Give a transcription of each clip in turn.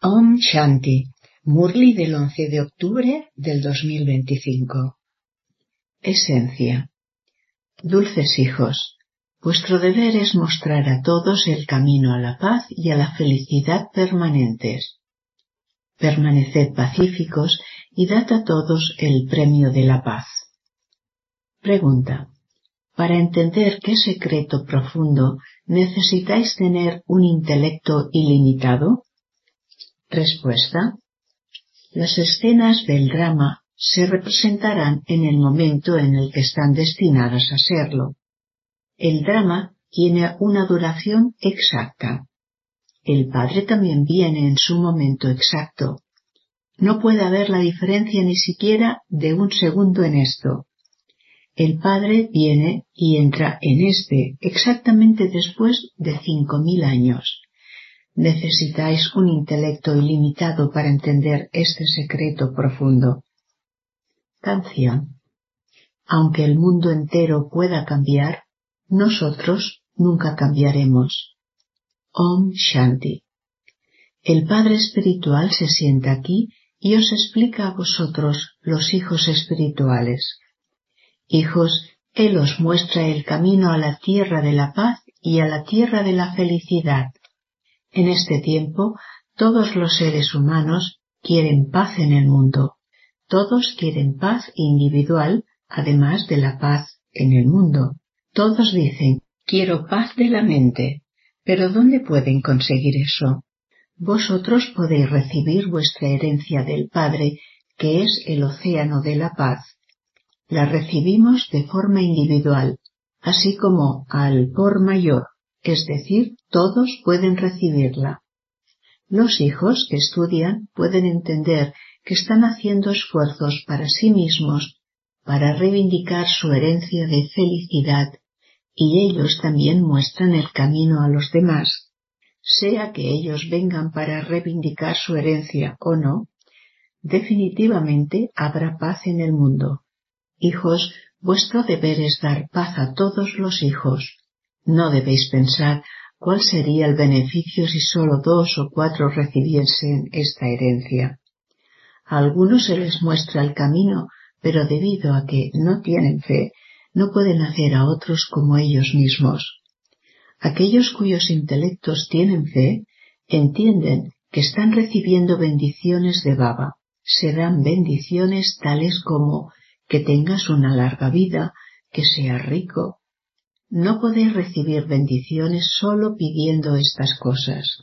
Om Shanti, Murli del 11 de octubre del 2025. Esencia. Dulces hijos, vuestro deber es mostrar a todos el camino a la paz y a la felicidad permanentes. Permaneced pacíficos y dad a todos el premio de la paz. Pregunta. Para entender qué secreto profundo necesitáis tener un intelecto ilimitado? Respuesta. Las escenas del drama se representarán en el momento en el que están destinadas a serlo. El drama tiene una duración exacta. El Padre también viene en su momento exacto. No puede haber la diferencia ni siquiera de un segundo en esto. El Padre viene y entra en exactamente después de 5000 años. Necesitáis un intelecto ilimitado para entender este secreto profundo. Canción. Aunque el mundo entero pueda cambiar, nosotros nunca cambiaremos. Om Shanti. El Padre Espiritual se sienta aquí y os explica a vosotros, los hijos espirituales. Hijos, Él os muestra el camino a la tierra de la paz y a la tierra de la felicidad. En este tiempo, todos los seres humanos quieren paz en el mundo. Todos quieren paz individual, además de la paz en el mundo. Todos dicen, quiero paz de la mente. Pero ¿dónde pueden conseguir eso? Vosotros podéis recibir vuestra herencia del Padre, que es el océano de la paz. La recibimos de forma individual, así como al por mayor. Es decir, todos pueden recibirla. Los hijos que estudian pueden entender que están haciendo esfuerzos para sí mismos para reivindicar su herencia de felicidad y ellos también muestran el camino a los demás. Sea que ellos vengan para reivindicar su herencia o no, definitivamente habrá paz en el mundo. Hijos, vuestro deber es dar paz a todos los hijos. No debéis pensar cuál sería el beneficio si solo 2 o 4 recibiesen esta herencia. A algunos se les muestra el camino, pero debido a que no tienen fe, no pueden hacer a otros como ellos mismos. Aquellos cuyos intelectos tienen fe, entienden que están recibiendo bendiciones de Baba. Se dan bendiciones tales como que tengas una larga vida, que seas rico. No podéis recibir bendiciones solo pidiendo estas cosas.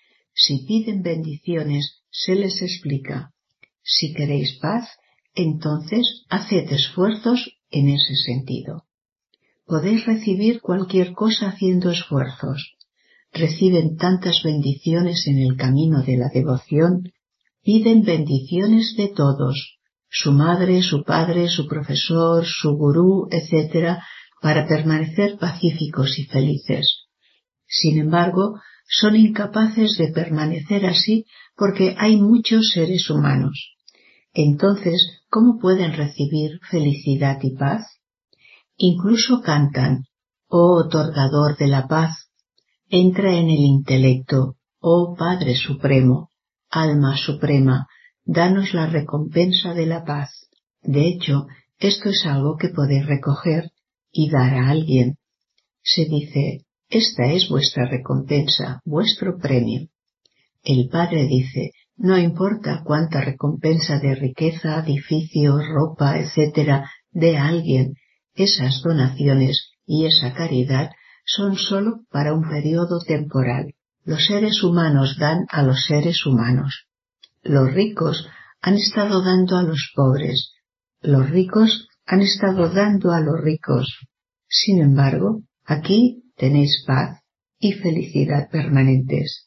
Si piden bendiciones, se les explica. Si queréis paz, entonces haced esfuerzos en ese sentido. Podéis recibir cualquier cosa haciendo esfuerzos. Reciben tantas bendiciones en el camino de la devoción, piden bendiciones de todos, su madre, su padre, su profesor, su gurú, etc., para permanecer pacíficos y felices. Sin embargo, son incapaces de permanecer así porque hay muchos seres humanos. Entonces, ¿cómo pueden recibir felicidad y paz? Incluso cantan, oh otorgador de la paz, entra en el intelecto, oh Padre Supremo, Alma Suprema, danos la recompensa de la paz. De hecho, esto es algo que podéis recoger y dar a alguien. Se dice, esta es vuestra recompensa, vuestro premio. El Padre dice, no importa cuánta recompensa de riqueza, edificio, ropa, etc., dé a alguien, esas donaciones y esa caridad son sólo para un periodo temporal. Los seres humanos dan a los seres humanos. Los ricos han estado dando a los pobres. Los ricos han estado dando a los ricos. Sin embargo, aquí tenéis paz y felicidad permanentes.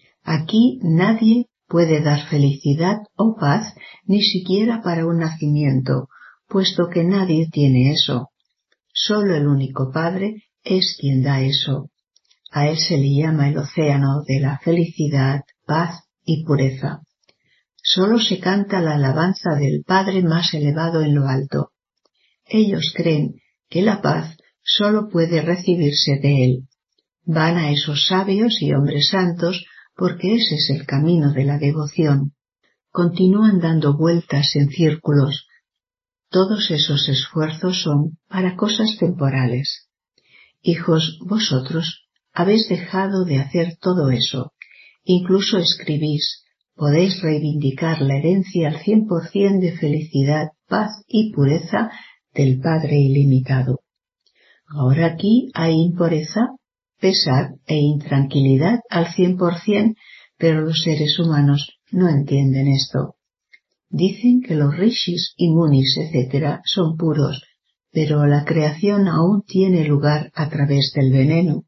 Aquí nadie puede dar felicidad o paz ni siquiera para un nacimiento, puesto que nadie tiene eso. Solo el único Padre es quien da eso. A él se le llama el océano de la felicidad, paz y pureza. Solo se canta la alabanza del Padre más elevado en lo alto. Ellos creen que la paz solo puede recibirse de él. Van a esos sabios y hombres santos porque ese es el camino de la devoción. Continúan dando vueltas en círculos. Todos esos esfuerzos son para cosas temporales. Hijos, vosotros habéis dejado de hacer todo eso. Incluso escribís, podéis reivindicar la herencia al 100% de felicidad, paz y pureza del Padre ilimitado. Ahora aquí hay impureza, pesar e intranquilidad al 100%, pero los seres humanos no entienden esto. Dicen que los rishis y munis, etc., son puros, pero la creación aún tiene lugar a través del veneno.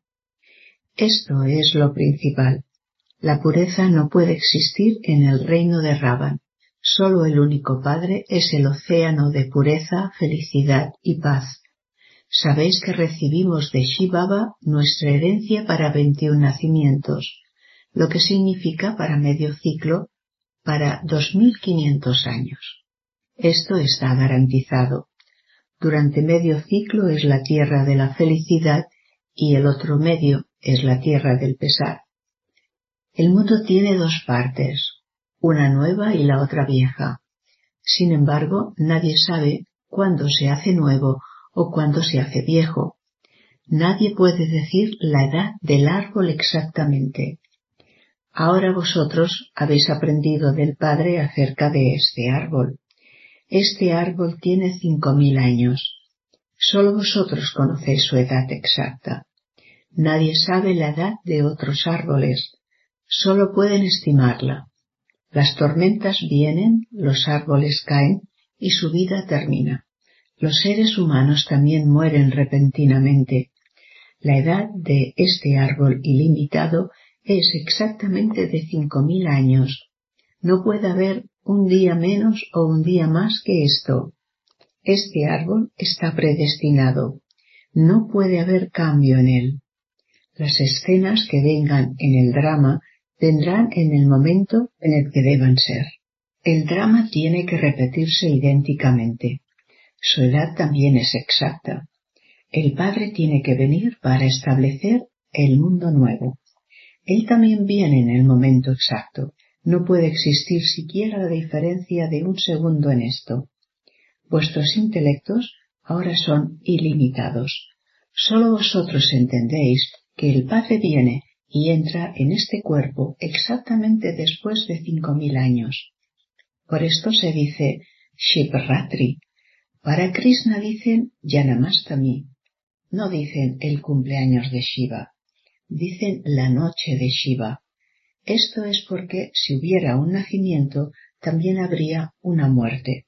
Esto es lo principal. La pureza no puede existir en el reino de Ravan. Solo el único Padre es el océano de pureza, felicidad y paz. Sabéis que recibimos de Shivaba nuestra herencia para 21 nacimientos, lo que significa para medio ciclo, para 2500 años. Esto está garantizado. Durante medio ciclo es la tierra de la felicidad y el otro medio es la tierra del pesar. El mundo tiene dos partes, una nueva y la otra vieja. Sin embargo, nadie sabe cuándo se hace nuevo o cuándo se hace viejo. Nadie puede decir la edad del árbol exactamente. Ahora vosotros habéis aprendido del Padre acerca de este árbol. Este árbol tiene 5000 años. Solo vosotros conocéis su edad exacta. Nadie sabe la edad de otros árboles. Solo pueden estimarla. Las tormentas vienen, los árboles caen y su vida termina. Los seres humanos también mueren repentinamente. La edad de este árbol ilimitado es exactamente de 5000 años. No puede haber un día menos o un día más que esto. Este árbol está predestinado. No puede haber cambio en él. Las escenas que vengan en el drama vendrán en el momento en el que deban ser. El drama tiene que repetirse idénticamente. Su edad también es exacta. El Padre tiene que venir para establecer el mundo nuevo. Él también viene en el momento exacto. No puede existir siquiera la diferencia de un segundo en esto. Vuestros intelectos ahora son ilimitados. Solo vosotros entendéis que el Padre viene y entra en este cuerpo exactamente después de 5000 años. Por esto se dice Shivratri. Para Krishna dicen Janamastami. No dicen el cumpleaños de Shiva. Dicen la noche de Shiva. Esto es porque si hubiera un nacimiento, también habría una muerte.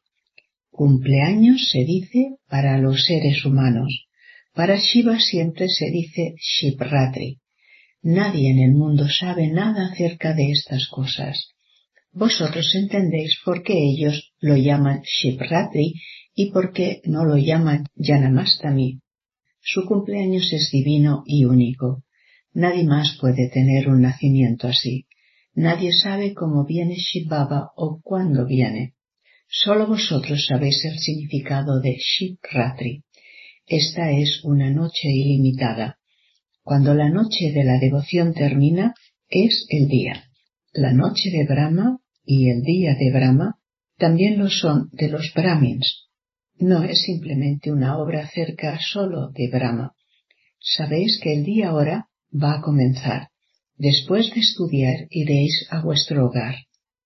Cumpleaños se dice para los seres humanos. Para Shiva siempre se dice Shivratri. Nadie en el mundo sabe nada acerca de estas cosas. Vosotros entendéis por qué ellos lo llaman Shivratri y por qué no lo llaman Janamastami. Su cumpleaños es divino y único. Nadie más puede tener un nacimiento así. Nadie sabe cómo viene Shivaba o cuándo viene. Solo vosotros sabéis el significado de Shivratri. Esta es una noche ilimitada. Cuando la noche de la devoción termina, es el día. La noche de Brahma y el día de Brahma también lo son de los Brahmins. No es simplemente una obra acerca solo de Brahma. Sabéis que el día ahora va a comenzar. Después de estudiar iréis a vuestro hogar.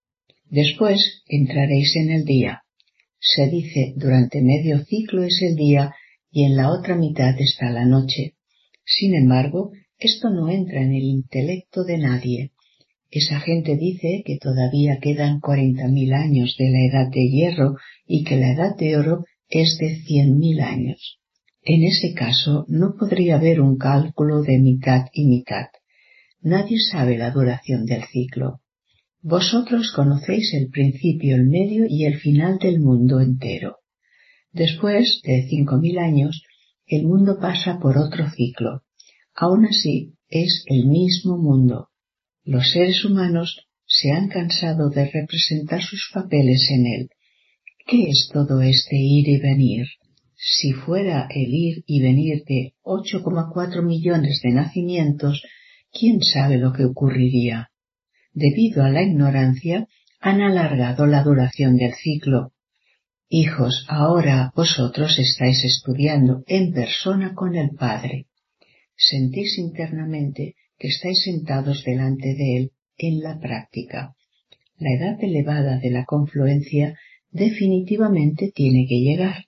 Después entraréis en el día. Se dice durante medio ciclo es el día y en la otra mitad está la noche. Sin embargo, esto no entra en el intelecto de nadie. Esa gente dice que todavía quedan 40.000 años de la edad de hierro y que la edad de oro es de 100.000 años. En ese caso no podría haber un cálculo de mitad y mitad. Nadie sabe la duración del ciclo. Vosotros conocéis el principio, el medio y el final del mundo entero. Después de 5000 años, el mundo pasa por otro ciclo. Aún así, es el mismo mundo. Los seres humanos se han cansado de representar sus papeles en él. ¿Qué es todo este ir y venir? Si fuera el ir y venir de 8,4 millones de nacimientos, ¿quién sabe lo que ocurriría? debido a la ignorancia, han alargado la duración del ciclo. Hijos, ahora vosotros estáis estudiando en persona con el Padre. Sentís internamente que estáis sentados delante de Él en la práctica. La edad elevada de la confluencia definitivamente tiene que llegar.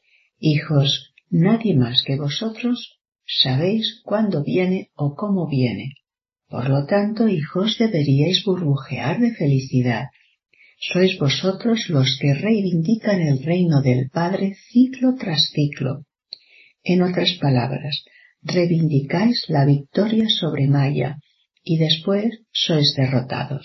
Hijos, nadie más que vosotros sabéis cuándo viene o cómo viene. Por lo tanto, hijos, deberíais burbujear de felicidad. Sois vosotros los que reivindican el reino del Padre ciclo tras ciclo. En otras palabras, reivindicáis la victoria sobre Maya y después sois derrotados.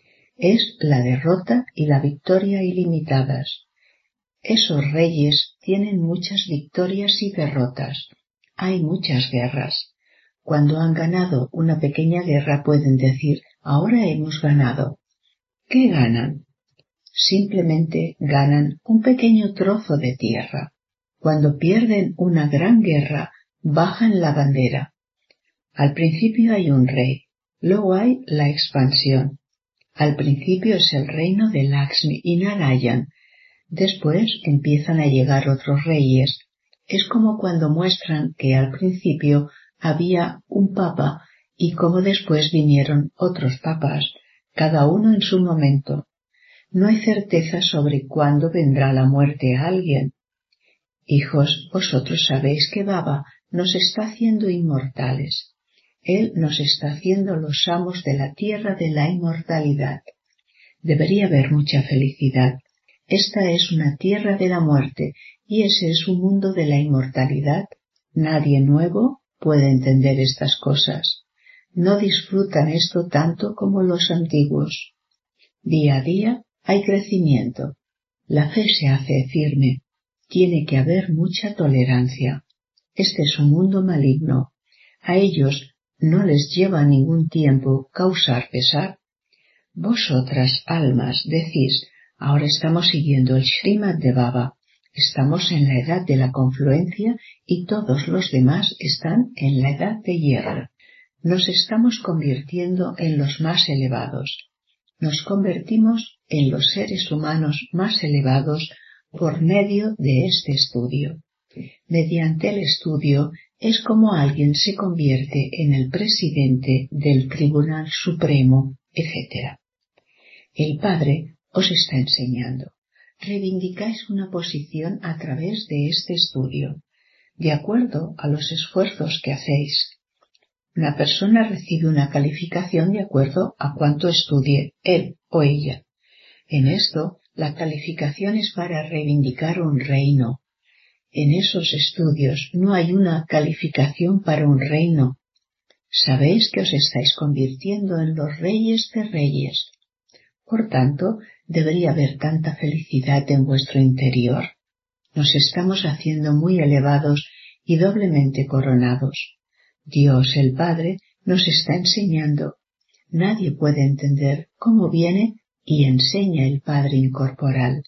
Es la derrota y la victoria ilimitadas. Esos reyes tienen muchas victorias y derrotas. Hay muchas guerras. Cuando han ganado una pequeña guerra pueden decir, ahora hemos ganado. ¿Qué ganan? Simplemente ganan un pequeño trozo de tierra. Cuando pierden una gran guerra, bajan la bandera. Al principio hay un rey, luego hay la expansión. Al principio es el reino de Lakshmi y Narayan. Después empiezan a llegar otros reyes. Es como cuando muestran que al principio había un papa y como después vinieron otros papas, cada uno en su momento. No hay certeza sobre cuándo vendrá la muerte a alguien. Hijos, vosotros sabéis que Baba nos está haciendo inmortales. Él nos está haciendo los amos de la tierra de la inmortalidad. Debería haber mucha felicidad. Esta es una tierra de la muerte y ese es un mundo de la inmortalidad. Nadie nuevo puede entender estas cosas. No disfrutan esto tanto como los antiguos. Día a día hay crecimiento. La fe se hace firme. Tiene que haber mucha tolerancia. Este es un mundo maligno. A ellos no les lleva ningún tiempo causar pesar. Vosotras, almas, decís, ahora estamos siguiendo el Srimad de Baba. Estamos en la edad de la confluencia y todos los demás están en la edad de hierro. Nos estamos convirtiendo en los más elevados. Nos convertimos en los seres humanos más elevados por medio de este estudio. Mediante el estudio es como alguien se convierte en el presidente del Tribunal Supremo, etc. El Padre os está enseñando. Reivindicáis una posición a través de este estudio, de acuerdo a los esfuerzos que hacéis. Una persona recibe una calificación de acuerdo a cuánto estudie él o ella. En esto, la calificación es para reivindicar un reino. En esos estudios no hay una calificación para un reino. Sabéis que os estáis convirtiendo en los reyes de reyes. Por tanto, debería haber tanta felicidad en vuestro interior. Nos estamos haciendo muy elevados y doblemente coronados. Dios el Padre nos está enseñando. Nadie puede entender cómo viene y enseña el Padre incorporal.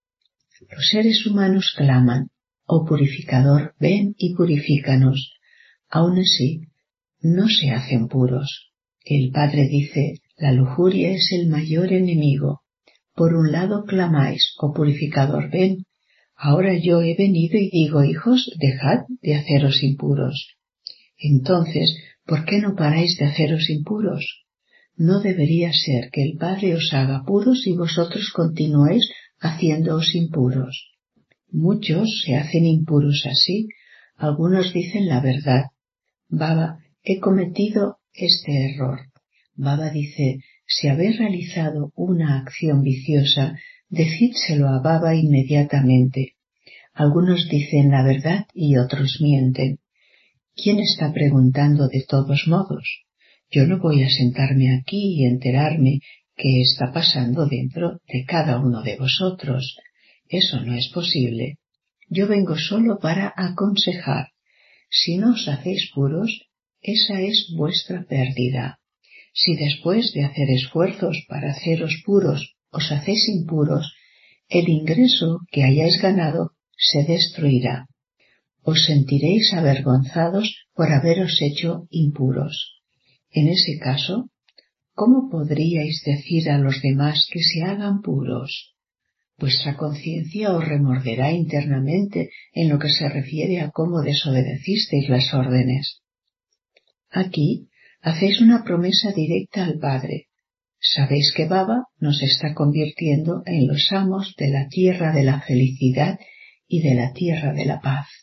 Los seres humanos claman, oh purificador, ven y purifícanos. Aún así, no se hacen puros. El Padre dice, la lujuria es el mayor enemigo. Por un lado clamáis, oh purificador, ven. Ahora yo he venido y digo, hijos, dejad de haceros impuros. Entonces, ¿por qué no paráis de haceros impuros? No debería ser que el Padre os haga puros y vosotros continuéis haciéndoos impuros. Muchos se hacen impuros así. Algunos dicen la verdad. Baba, he cometido este error. Baba dice, si habéis realizado una acción viciosa, decídselo a Baba inmediatamente. Algunos dicen la verdad y otros mienten. ¿Quién está preguntando de todos modos? Yo no voy a sentarme aquí y enterarme qué está pasando dentro de cada uno de vosotros. Eso no es posible. Yo vengo solo para aconsejar. Si no os hacéis puros, esa es vuestra pérdida. Si después de hacer esfuerzos para haceros puros os hacéis impuros, el ingreso que hayáis ganado se destruirá. Os sentiréis avergonzados por haberos hecho impuros. En ese caso, ¿cómo podríais decir a los demás que se hagan puros? Vuestra conciencia os remorderá internamente en lo que se refiere a cómo desobedecisteis las órdenes. Aquí hacéis una promesa directa al Padre. Sabéis que Baba nos está convirtiendo en los amos de la tierra de la felicidad y de la tierra de la paz.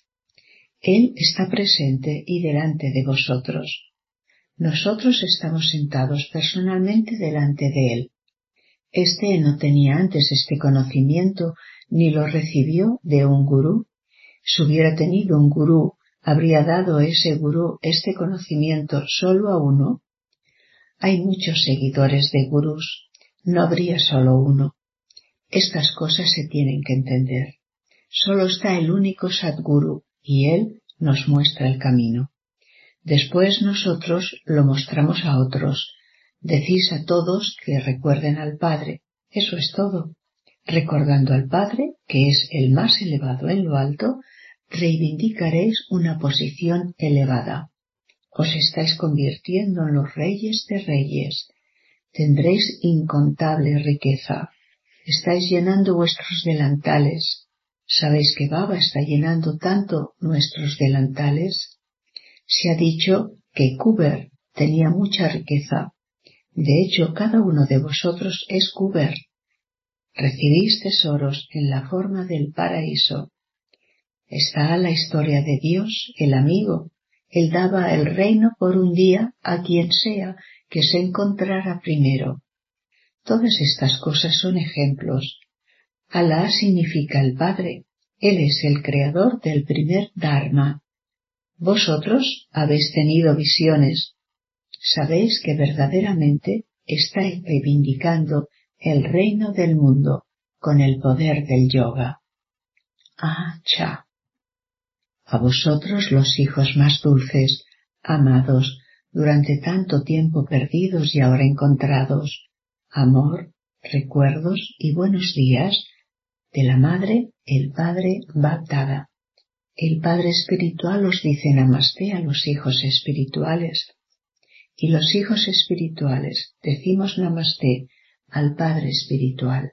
Él está presente y delante de vosotros. Nosotros estamos sentados personalmente delante de Él. Este no tenía antes este conocimiento ni lo recibió de un gurú. Si hubiera tenido un gurú, ¿habría dado ese gurú este conocimiento solo a uno? Hay muchos seguidores de gurús, no habría solo uno. Estas cosas se tienen que entender. Solo está el único Sadguru y Él nos muestra el camino. Después nosotros lo mostramos a otros. Decís a todos que recuerden al Padre. Eso es todo. Recordando al Padre, que es el más elevado en lo alto, reivindicaréis una posición elevada. Os estáis convirtiendo en los reyes de reyes. Tendréis incontable riqueza. Estáis llenando vuestros delantales. ¿Sabéis que Baba está llenando tanto nuestros delantales? Se ha dicho que Kuber tenía mucha riqueza. De hecho, cada uno de vosotros es Kuber. Recibís tesoros en la forma del paraíso. Está la historia de Dios, el amigo. Él daba el reino por un día a quien sea que se encontrara primero. Todas estas cosas son ejemplos. Alá significa el Padre. Él es el creador del primer Dharma. Vosotros habéis tenido visiones. Sabéis que verdaderamente estáis reivindicando el reino del mundo con el poder del yoga. Cha. A vosotros los hijos más dulces, amados, durante tanto tiempo perdidos y ahora encontrados, amor, recuerdos y buenos días, de la Madre, el Padre Baptada. El Padre Espiritual os dice Namasté a los hijos espirituales. Y los hijos espirituales decimos Namasté al Padre Espiritual.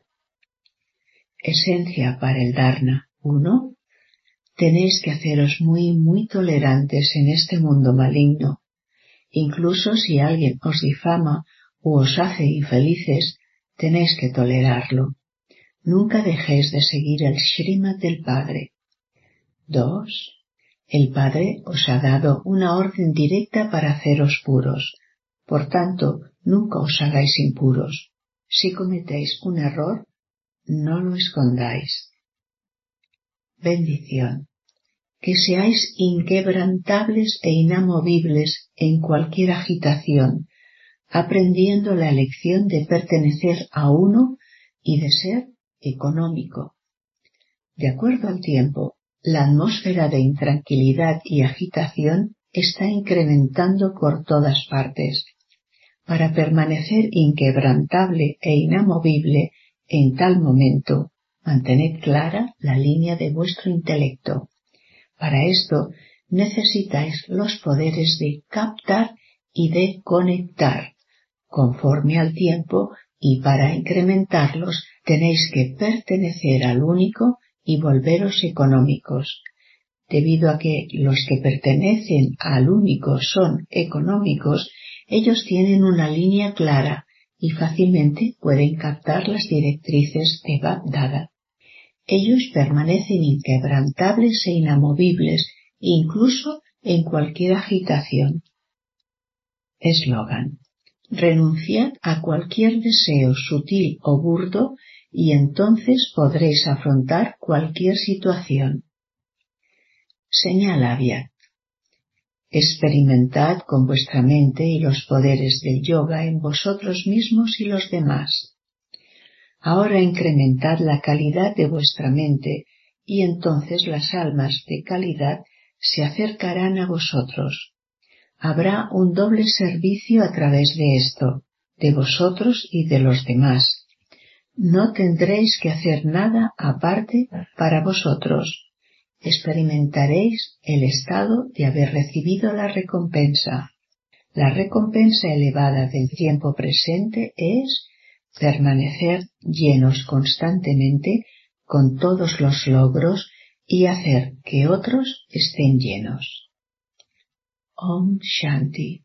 Esencia para el Dharma. 1. Tenéis que haceros muy tolerantes en este mundo maligno. Incluso si alguien os difama o os hace infelices, tenéis que tolerarlo. Nunca dejéis de seguir el Shrimad del Padre. 2. El Padre os ha dado una orden directa para haceros puros. Por tanto, nunca os hagáis impuros. Si cometéis un error, no lo escondáis. Bendición. Que seáis inquebrantables e inamovibles en cualquier agitación, aprendiendo la lección de pertenecer a uno y de ser económico. De acuerdo al tiempo, la atmósfera de intranquilidad y agitación está incrementando por todas partes. Para permanecer inquebrantable e inamovible en tal momento, mantened clara la línea de vuestro intelecto. Para esto necesitáis los poderes de captar y de conectar. Conforme al tiempo y para incrementarlos tenéis que pertenecer al único y volveros económicos. Debido a que los que pertenecen al único son económicos, ellos tienen una línea clara y fácilmente pueden captar las directrices de Bapdada. Ellos permanecen inquebrantables e inamovibles, incluso en cualquier agitación. Eslogan. Renunciad a cualquier deseo sutil o burdo y entonces podréis afrontar cualquier situación. Señal Avyakt. Experimentad con vuestra mente y los poderes del yoga en vosotros mismos y los demás. Ahora incrementad la calidad de vuestra mente y entonces las almas de calidad se acercarán a vosotros. Habrá un doble servicio a través de esto, de vosotros y de los demás. No tendréis que hacer nada aparte para vosotros. Experimentaréis el estado de haber recibido la recompensa. La recompensa elevada del tiempo presente es permanecer llenos constantemente con todos los logros y hacer que otros estén llenos. Om Shanti.